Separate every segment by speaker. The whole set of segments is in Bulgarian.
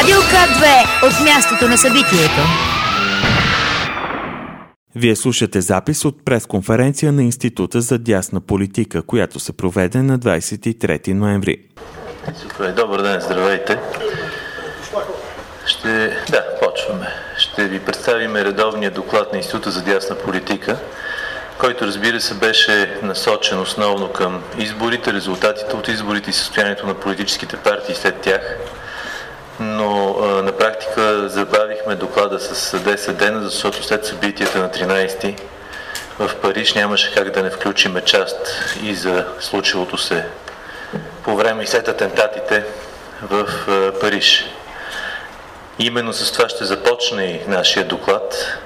Speaker 1: Радио К2 от мястото на събитието.
Speaker 2: Вие слушате запис от пресконференция на Института за дясна политика, която се проведе на 23 ноември.
Speaker 3: Супер, добър ден, здравейте. Почваме. Ще ви представим редовния доклад на Института за дясна политика, който, разбира се, беше насочен основно към изборите, резултатите от изборите и състоянието на политическите партии след тях. Но на практика забавихме доклада с 10 дена, защото след събитията на 13 в Париж нямаше как да не включиме част и за случилото се по време и след атентатите в Париж. Именно с това ще започне и нашия доклад.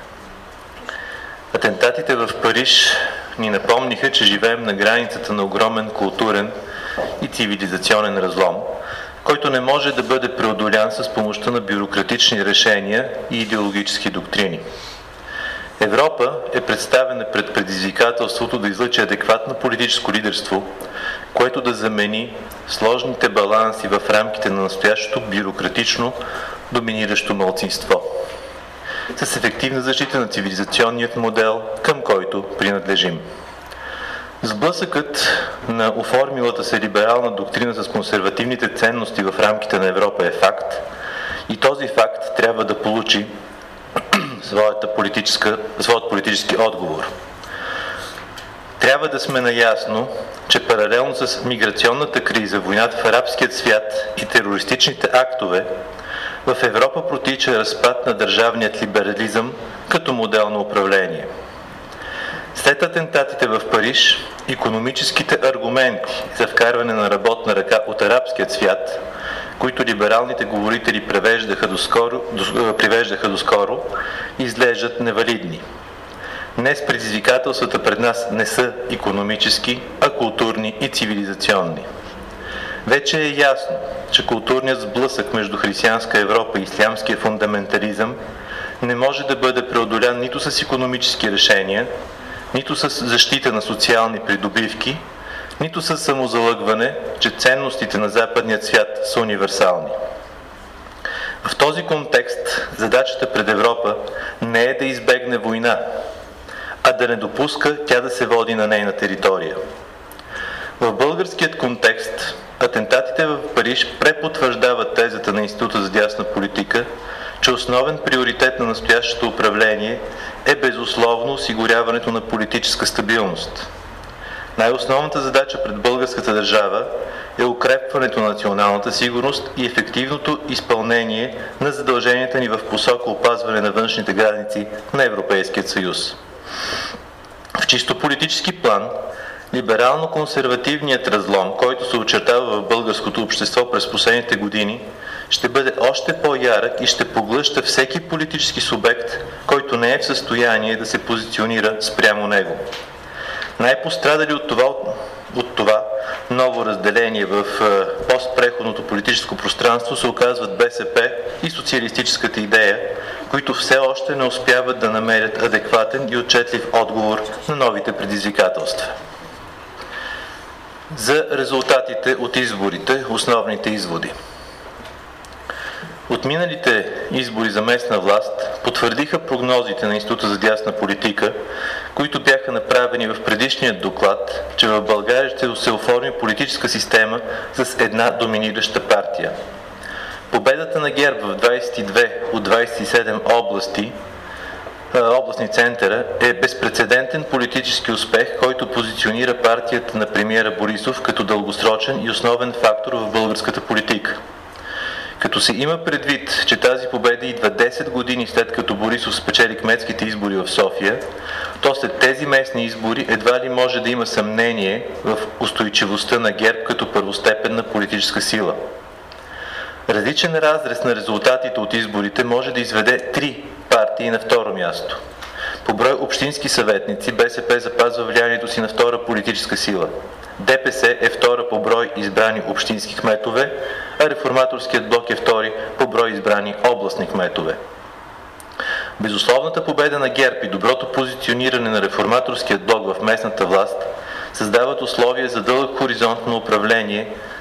Speaker 3: Атентатите в Париж ни напомниха, че живеем на границата на огромен културен и цивилизационен разлом, който не може да бъде преодолян с помощта на бюрократични решения и идеологически доктрини. Европа е представена пред предизвикателството да излъчи адекватно политическо лидерство, което да замени сложните баланси в рамките на настоящото бюрократично доминиращо малцинство, с ефективна защита на цивилизационният модел, към който принадлежим. Сблъсъкът на оформилата се либерална доктрина с консервативните ценности в рамките на Европа е факт и този факт трябва да получи своят политически отговор. Трябва да сме наясно, че паралелно с миграционната криза, войната в арабският свят и терористичните актове, в Европа протича разпад на държавният либерализъм като модел на управление. След атентатите в Париж, икономическите аргументи за вкарване на работна ръка от арабският свят, които либералните говорители привеждаха доскоро, изглеждат невалидни. Днес предизвикателствата пред нас не са икономически, а културни и цивилизационни. Вече е ясно, че културният сблъсък между християнска Европа и ислямския фундаментализъм не може да бъде преодолян нито с икономически решения, нито с защита на социални придобивки, нито с самозалъгване, че ценностите на западният свят са универсални. В този контекст задачата пред Европа не е да избегне война, а да не допуска тя да се води на нейна територия. В българският контекст атентатите в Париж препотвърждават тезата на Института за дясна политика, че основен приоритет на настоящото управление е безусловно осигуряването на политическа стабилност. Най-основната задача пред българската държава е укрепването на националната сигурност и ефективното изпълнение на задълженията ни в посока опазване на външните граници на Европейския съюз. В чисто политически план, либерално-консервативният разлом, който се очертава в българското общество през последните години, ще бъде още по-ярък и ще поглъща всеки политически субект, който не е в състояние да се позиционира спрямо него. Най-пострадали от това ново разделение в постпреходното политическо пространство се оказват БСП и социалистическата идея, които все още не успяват да намерят адекватен и отчетлив отговор на новите предизвикателства. За резултатите от изборите, основните изводи. Отминалите избори за местна власт потвърдиха прогнозите на Института за дясна политика, които бяха направени в предишния доклад, че в България ще се оформи политическа система с една доминираща партия. Победата на ГЕРБ в 22 от 27 областни центъра е безпрецедентен политически успех, който позиционира партията на премиера Борисов като дългосрочен и основен фактор в българската политика. Като се има предвид, че тази победа идва 10 години след като Борисов спечели кметските избори в София, то след тези местни избори едва ли може да има съмнение в устойчивостта на ГЕРБ като първостепенна политическа сила. Различен разрез на резултатите от изборите може да изведе 3 партии на второ място. По брой общински съветници БСП запазва влиянието си на втора политическа сила. ДПС е втора по брой избрани общински кметове, а Реформаторският блок е втори по брой избрани областни кметове. Безусловната победа на ГЕРБ и доброто позициониране на Реформаторският блок в местната власт създават условия за дълъг хоризонт на управление на след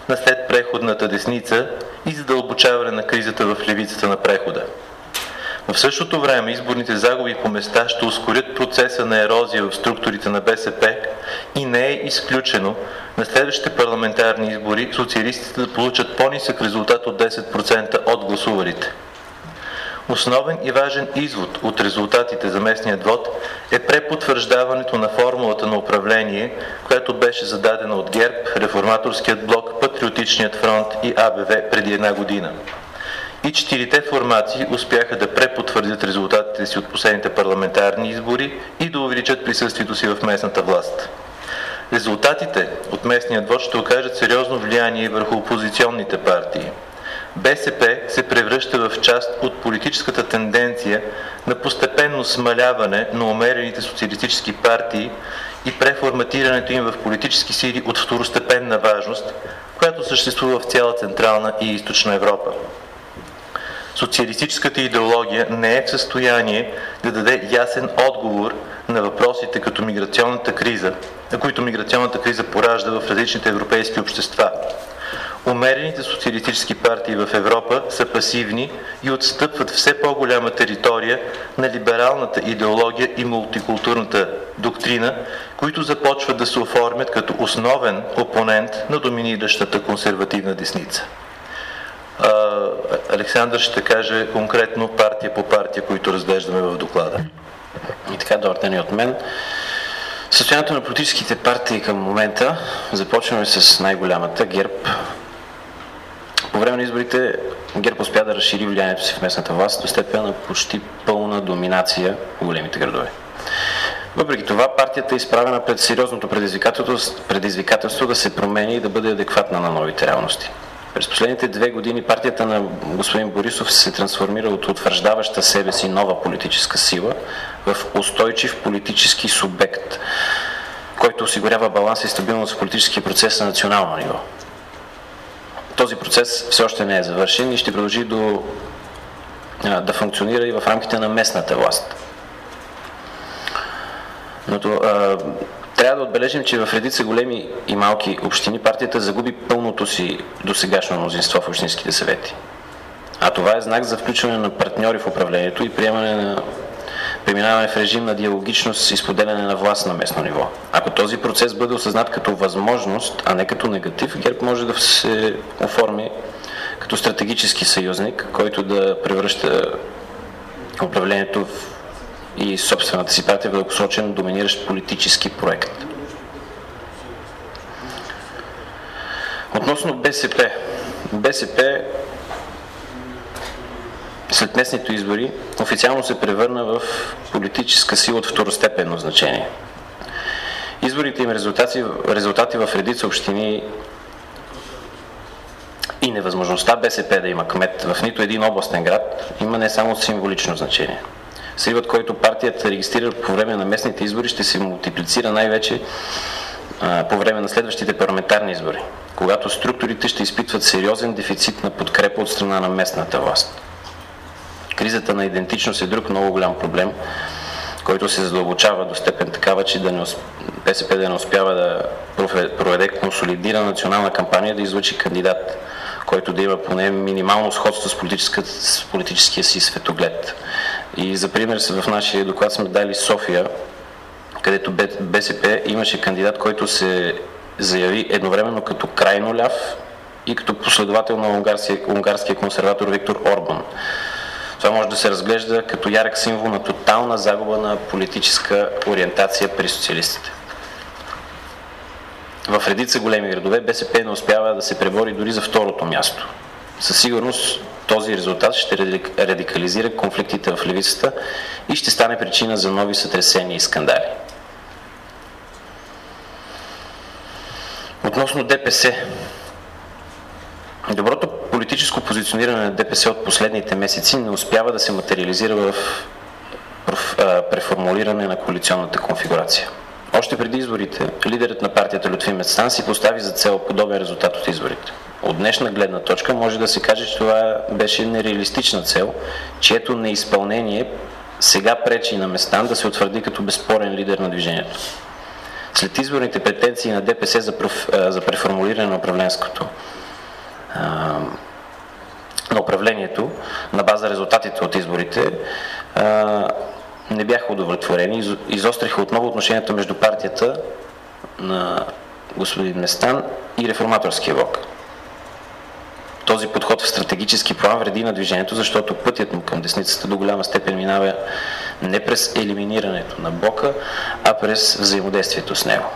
Speaker 3: преходната десница и задълбочаване на кризата в левицата на прехода. В същото време изборните загуби по места ще ускорят процеса на ерозия в структурите на БСП и не е изключено на следващите парламентарни избори социалистите да получат по-нисък резултат от 10% от гласувалите. Основен и важен извод от резултатите за местният вод е препотвърждаването на формулата на управление, която беше зададена от ГЕРБ, Реформаторският блок, Патриотичният фронт и АБВ преди една година. И четирите формации успяха да препотвърдят резултатите си от последните парламентарни избори и да увеличат присъствието си в местната власт. Резултатите от местният вод ще окажат сериозно влияние върху опозиционните партии. БСП се превръща в част от политическата тенденция на постепенно смаляване на умерените социалистически партии и преформатирането им в политически сили от второстепенна важност, която съществува в цяла Централна и Източна Европа. Социалистическата идеология не е в състояние да даде ясен отговор на въпросите като миграционната криза, които миграционната криза поражда в различните европейски общества. Умерените социалистически партии в Европа са пасивни и отстъпват все по-голяма територия на либералната идеология и мултикултурната доктрина, които започват да се оформят като основен опонент на доминиращата консервативна десница. Александър ще каже конкретно партия по партия, които разглеждаме в доклада.
Speaker 4: И така, добър ден и от мен. Състоянието на политическите партии към момента, започваме с най-голямата, ГЕРБ. По време на изборите ГЕРБ успя да разшири влиянието си в местната власт до степен на почти пълна доминация в големите градове. Въпреки това, партията е изправена пред сериозното предизвикателство да се промени и да бъде адекватна на новите реалности. През последните 2 години партията на господин Борисов се трансформира от утвърждаваща себе си нова политическа сила в устойчив политически субект, който осигурява баланс и стабилност в политическия процес на национално ниво. Този процес все още не е завършен и ще продължи да функционира и в рамките на местната власт. Но трябва да отбележим, че в редица големи и малки общини партията загуби пълното си досегашно мнозинство в общинските съвети. А това е знак за включване на партньори в управлението и преминаване в режим на диалогичност и споделяне на власт на местно ниво. Ако този процес бъде осъзнат като възможност, а не като негатив, ГЕРБ може да се оформи като стратегически съюзник, който да превръща управлението и собствената си партия в дългосрочен доминиращ политически проект. Относно БСП. БСП след местните избори официално се превърна в политическа сила от второстепенно значение. Изборите им резултати в редица общини и невъзможността БСП да има кмет в нито един областен град има не само символично значение. Сривът, който партията регистрира по време на местните избори, ще се мултиплицира най-вече по време на следващите парламентарни избори, когато структурите ще изпитват сериозен дефицит на подкрепа от страна на местната власт. Кризата на идентичност е друг много голям проблем, който се задълбочава до степен такава, че БСП да не успява да проведе консолидирана национална кампания, да излъчи кандидат, който да има поне минимално сходство с политическия си светоглед. И за пример в нашия доклад сме дали София, където БСП имаше кандидат, който се заяви едновременно като крайно ляв и като последовател на унгарския консерватор Виктор Орбан. Това може да се разглежда като ярък символ на тотална загуба на политическа ориентация при социалистите. В редица големи градове БСП не успява да се пребори дори за второто място. Със сигурност този резултат ще радикализира конфликтите в левицата и ще стане причина за нови сътресения и скандали. Относно ДПС. Доброто политическо позициониране на ДПС от последните месеци не успява да се материализира в преформулиране на коалиционната конфигурация. Още преди изборите, лидерът на партията Лютви Местан си постави за цел подобен резултат от изборите. От днешна гледна точка може да се каже, че това беше нереалистична цел, чието неизпълнение сега пречи на Местан да се утвърди като безспорен лидер на движението. След изборните претенции на ДПС за преформулиране на управленското на управлението на база резултатите от изборите не бяха удовлетворени. Изостриха отново отношенията между партията на господин Местан и Реформаторския блок. Този подход в стратегически план вреди на движението, защото пътят му към десницата до голяма степен минава не през елиминирането на блока, а през взаимодействието с него.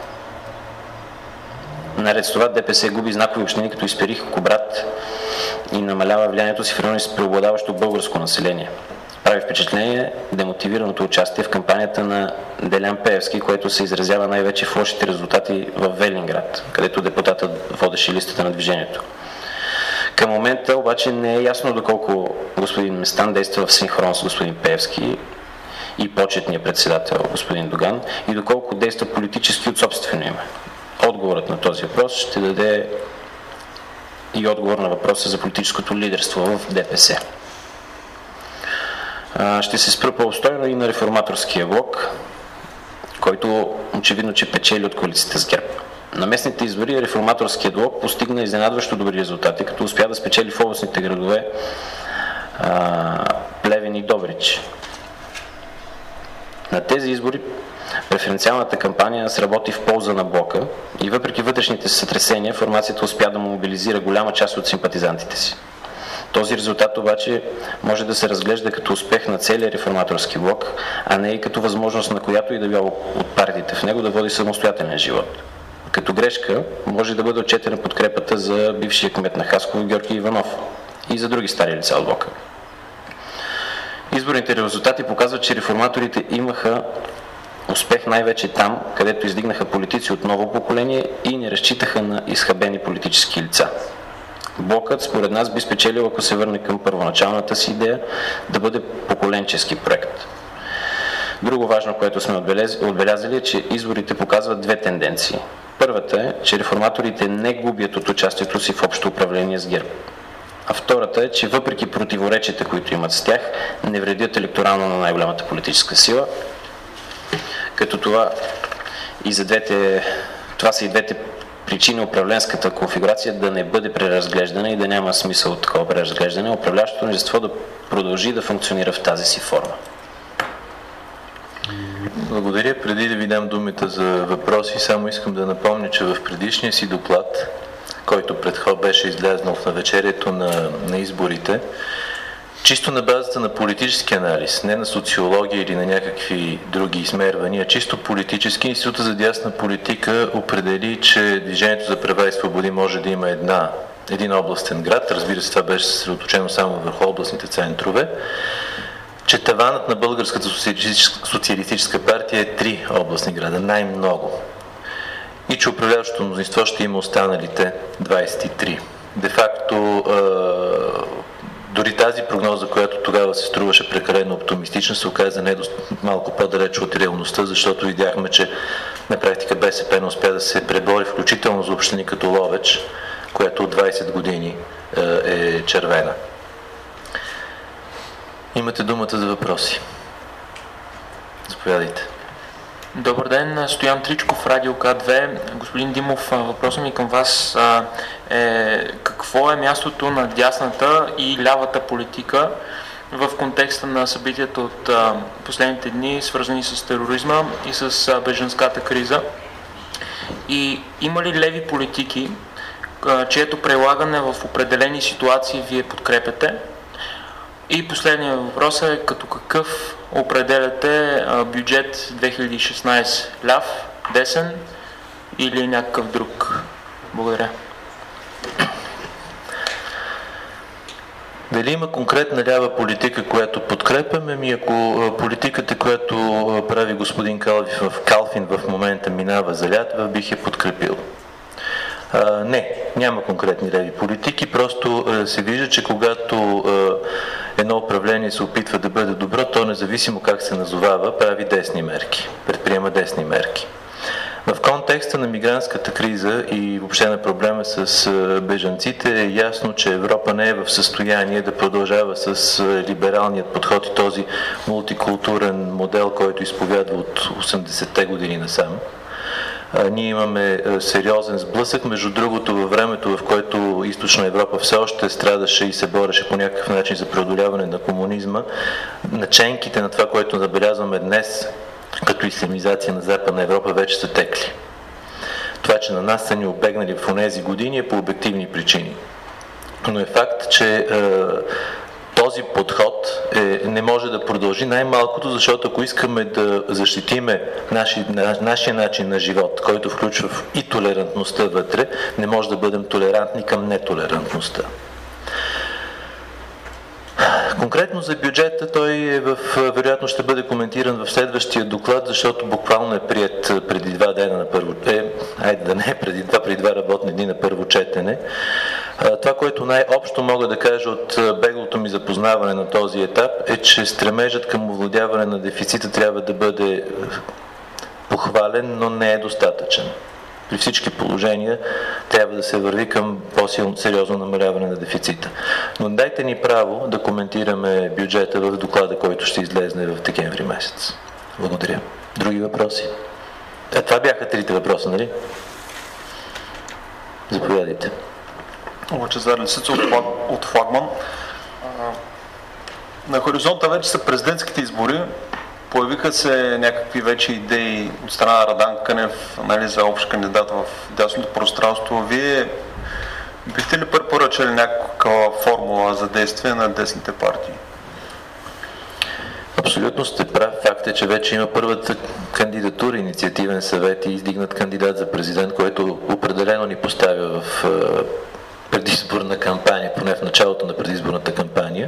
Speaker 4: Наред с това ДПС губи знакови общини като Исперих, Кубрат и намалява влиянието си в райони с преобладаващо българско население. Прави впечатление демотивираното участие в кампанията на Делян Пеевски, което се изразява най-вече в лошите резултати в Велинград, където депутатът водеше листата на движението. Към момента обаче не е ясно доколко господин Местан действа в синхрон с господин Пеевски и почетния председател господин Доган и доколко действа политически от собствено име. Отговорът на този въпрос ще даде и отговор на въпроса за политическото лидерство в ДПС. Ще се спра по-обстойно и на Реформаторския блок, който очевидно, че печели от коалицията с ГЕРБ. На местните избори Реформаторският блок постигна изненадващо добри резултати, като успя да спечели в областните градове Плевен и Добрич. На тези избори преференциалната кампания сработи в полза на блока и въпреки вътрешните сътресения формацията успя да мобилизира голяма част от симпатизантите си. Този резултат обаче може да се разглежда като успех на целия Реформаторски блок, а не и като възможност на която и да било от партиите в него да води самостоятелен живот. Като грешка може да бъде отчетена подкрепата за бившия кмет на Хасково Георги Иванов и за други стари лица от блока. Изборните резултати показват, че реформаторите имаха успех най-вече там, където издигнаха политици от ново поколение и не разчитаха на изхабени политически лица. Блокът, според нас, би спечелил, ако се върне към първоначалната си идея да бъде поколенчески проект. Друго важно, което сме отбелязали, е, че изборите показват две тенденции. Първата е, че реформаторите не губят от участието си в общо управление с ГЕРБ. А втората е, че въпреки противоречията, които имат с тях, не вредят електорално на най-голямата политическа сила, като това са и двете причини управленската конфигурация да не бъде преразглеждана и да няма смисъл от такова преразглеждане, управляващото мнозинство да продължи да функционира в тази си форма.
Speaker 3: Благодаря. Преди да ви дам думата за въпроси, само искам да напомня, че в предишния си доклад, който беше излязнал в навечерието на изборите, чисто на базата на политически анализ, не на социология или на някакви други измервания, чисто политически, Института за дясна политика определи, че Движението за права и свободи може да има един областен град, разбира се, това беше съсредоточено само върху областните центрове, че таванът на Българската социалистическа партия е 3 областни града, най-много. И че управляващото мнозинство ще има останалите 23. Де-факто, дори тази прогноза, която тогава се струваше прекалено оптимистична, се оказа малко по-далече от реалността, защото видяхме, че на практика БСП не успя да се пребори, включително за общини като Ловеч, която от 20 години е червена. Имате думата за въпроси. Заповядайте.
Speaker 5: Добър ден, Стоян Тричков, Радио К2. Господин Димов, въпросът ми към вас е какво е мястото на дясната и лявата политика в контекста на събитията от последните дни, свързани с тероризма и с бежанската криза? И има ли леви политики, чието прилагане в определени ситуации вие подкрепяте? И последният въпрос е като какъв определяте бюджет 2016? Ляв, десен или някакъв друг? Благодаря.
Speaker 3: Дали има конкретна лява политика, която подкрепяме? Ако политиката, която прави господин Калфин в момента минава за Лятва, бих я подкрепил. Не, няма конкретни леви политики, просто се вижда, че когато едно управление се опитва да бъде добро, то независимо как се назовава, прави десни мерки, предприема десни мерки. В контекста на мигрантската криза и въобще на проблема с бежанците е ясно, че Европа не е в състояние да продължава с либералният подход и този мултикултурен модел, който изповядва от 80-те години насам. Ние имаме сериозен сблъсък. Между другото, във времето, в което Източна Европа все още страдаше и се бореше по някакъв начин за преодоляване на комунизма, наченките на това, което набелязваме днес като ислямизация на Западна Европа, вече са текли. Това, че на нас са ни обегнали в онези години, е по обективни причини. Но е факт, че този подход не може да продължи най-малкото, защото ако искаме да защитиме нашия начин на живот, който включва и толерантността вътре, не може да бъдем толерантни към нетолерантността. Конкретно за бюджета, той вероятно ще бъде коментиран в следващия доклад, защото буквално е приет преди 2 дена на първо... преди 2 работни дни на първо четене. Това, което най-общо мога да кажа от беглото ми запознаване на този етап, е, че стремежът към овладяване на дефицита трябва да бъде похвален, но не е достатъчен. При всички положения трябва да се върви към по-сериозно намаляване на дефицита. Но дайте ни право да коментираме бюджета в доклада, който ще излезне в декември месец. Благодаря. Други въпроси? Това бяха 3 въпроса, нали? Заповядайте.
Speaker 6: Лъчезар Лисица от Флагман. На хоризонта вече са президентските избори. Появиха се някакви вече идеи от страна на Радан Кънев, нали, за общ кандидат в дясното пространство. Вие бихте ли препоръчали някаква формула за действие на десните партии?
Speaker 3: Абсолютно сте прав. Факт е, че вече има първата кандидатура, инициативен съвет и издигнат кандидат за президент, който определено ни поставя в предизборна кампания, поне в началото на предизборната кампания.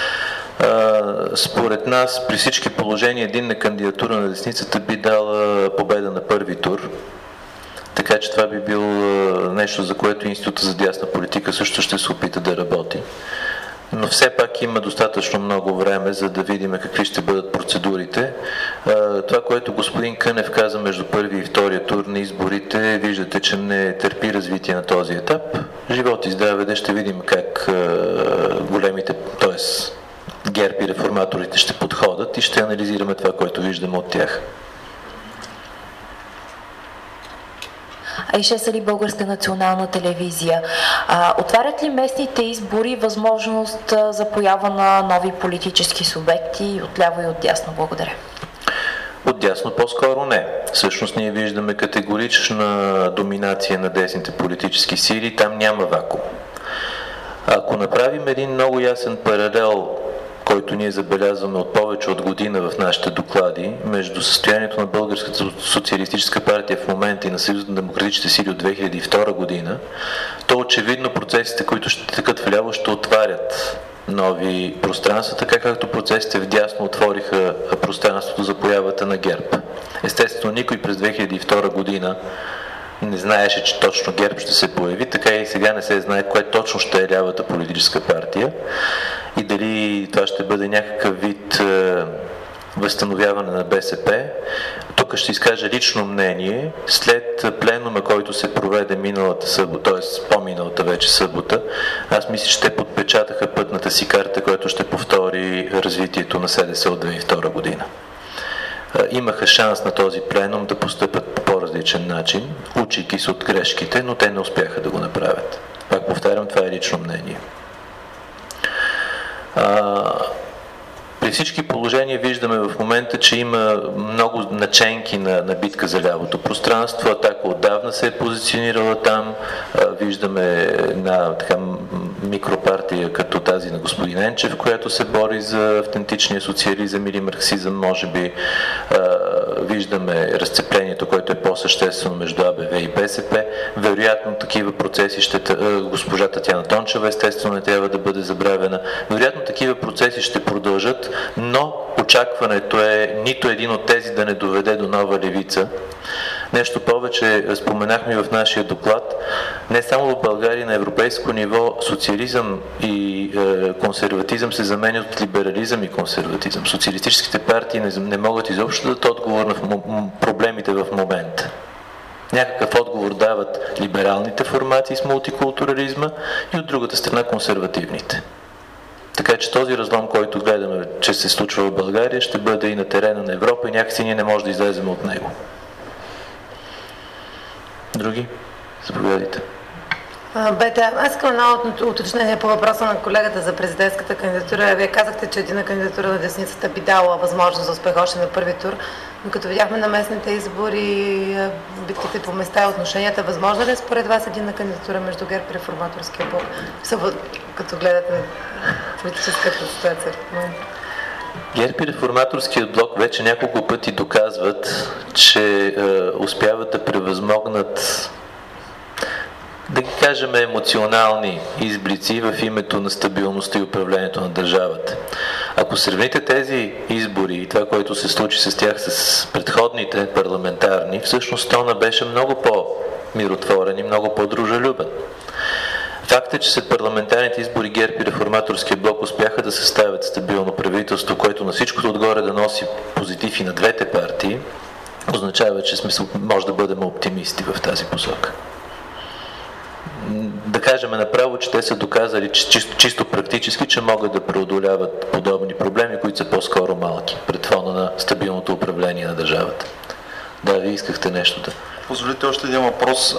Speaker 3: Според нас, при всички положения, единна кандидатура на десницата би дала победа на първи тур. Така че това би било нещо, за което Института за дясна политика също ще се опита да работи. Но все пак има достатъчно много време, за да видим какви ще бъдат процедурите. Това, което господин Кънев каза между първи и втория тур на изборите, виждате, че не търпи развитие на този етап. Живот и здраве, ще видим как големите, т.е. ГЕРБ и реформаторите ще подходят и ще анализираме това, което виждаме от тях.
Speaker 7: Айше Сали, Българска национална телевизия. Отварят ли местните избори възможност за поява на нови политически субекти отляво и отдясно? Благодаря.
Speaker 3: Отдясно по-скоро не. Всъщност ние виждаме категорична доминация на десните политически сили, там няма вакуум. Ако направим един много ясен паралел, който ние забелязваме от повече от година в нашите доклади, между състоянието на Българската социалистическа партия в момента и на Съюза на демократичните сили от 2002 година, то очевидно процесите, които ще текат вляво, ще отварят нови пространства, така както процесите вдясно отвориха пространството за появата на ГЕРБ. Естествено, никой през 2002 година не знаеше, че точно ГЕРБ ще се появи, така и сега не се знае кое точно ще е лявата политическа партия и дали това ще бъде някакъв вид възстановяване на БСП. Тук ще изкажа лично мнение. След пленума, който се проведе миналата събота, т.е. по-миналата вече събота, аз мисля, че те подпечатаха пътната си карта, която ще повтори развитието на СДС от 2002 година. Имаха шанс на този пленум да постъпят по по-различен начин, учейки се от грешките, но те не успяха да го направят. Пак повтарям, това е лично мнение. При всички положения виждаме в момента, че има много наченки на битка за лявото пространство. Атака отдавна се е позиционирала там. Виждаме една така микропартия като тази на господин Енчев, която се бори за автентичния социализъм или марксизъм, може би. Виждаме разцеплението, което е по-съществено между АБВ и БСП. Вероятно такива процеси госпожа Татяна Тончева естествено не трябва да бъде забравена. Вероятно такива процеси ще продължат, но очакването е нито един от тези да не доведе до нова левица. Нещо повече споменахме в нашия доклад. Не само в България, на европейско ниво социализъм и консерватизъм се заменят от либерализъм и консерватизъм. Социалистическите партии не могат изобщо да дадат отговор на проблемите в момента. Някакъв отговор дават либералните формации с мултикултурализма и от другата страна консервативните. Така че този разлом, който гледаме, че се случва в България, ще бъде и на терена на Европа и някакси ние не можем да излезем от него.
Speaker 4: Други? Заповядайте.
Speaker 8: Бета, аз искам едно уточнение по въпроса на колегата за президентската кандидатура. Вие казахте, че една кандидатура на десницата би дала възможност за успех още на първи тур, но като видяхме на местните избори, битките по места и отношенията, възможно ли според вас единна кандидатура между ГЕРБ и Реформаторския блок, като гледате политическата ситуация в момента?
Speaker 3: ГЕРБ и Реформаторският блок вече няколко пъти доказват, че успяват да превъзмогнат, да ги кажем, емоционални изблици в името на стабилността и управлението на държавата. Ако сравните тези избори и това, което се случи с тях с предходните парламентарни, всъщност тона беше много по-миротворен и много по-дружелюбен. Факт е, че след парламентарните избори ГЕРБ и Реформаторския блок успяха да съставят стабилно правителство, което на всичкото отгоре да носи позитив и на двете партии, означава, че може да бъдем оптимисти в тази посока. Да кажем направо, че те са доказали чисто практически, че могат да преодоляват подобни проблеми, които са по-скоро малки, пред фона на стабилното управление на държавата. Да, вие искахте нещо да...
Speaker 6: Позволите още един въпрос.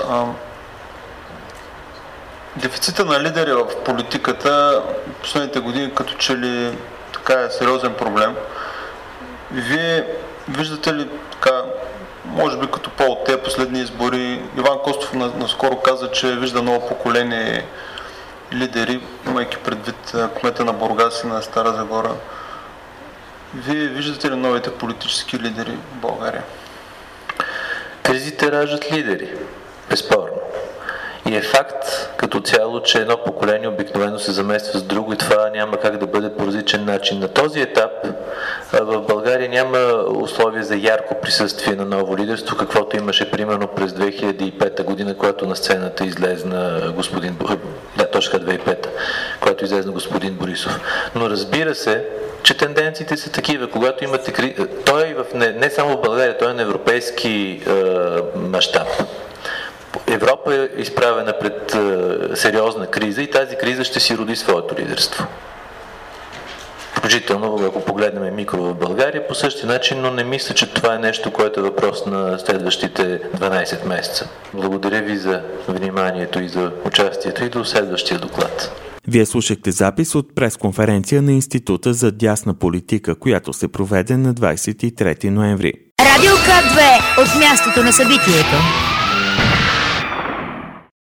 Speaker 6: Дефицита на лидери в политиката в последните години като че ли така е сериозен проблем. Вие виждате ли така, може би като от тези последни избори, Иван Костов наскоро каза, че вижда ново поколение лидери, имайки предвид кмета на Бургас и на Стара Загора. Вие виждате ли новите политически лидери в България?
Speaker 3: Кризите раждат лидери, безспорно. И е факт като цяло, че едно поколение обикновено се замества с друго и това няма как да бъде по различен начин. На този етап в България няма условия за ярко присъствие на ново лидерство, каквото имаше примерно през 2005 година, когато на сцената излезна господин... Да, точка 2005, когато излезна господин Борисов. Но разбира се, че тенденциите са такива, когато имате... Той е не само в България, той е на европейски мащаб. Европа е изправена пред сериозна криза и тази криза ще си роди своето лидерство. Включително, ако погледнем микро в България, по същия начин, но не мисля, че това е нещо, което е въпрос на следващите 12 месеца. Благодаря ви за вниманието и за участието и до следващия доклад.
Speaker 2: Вие слушахте запис от пресконференция на Института за дясна политика, която се проведе на 23 ноември.
Speaker 1: Радио К2 от мястото на събитието.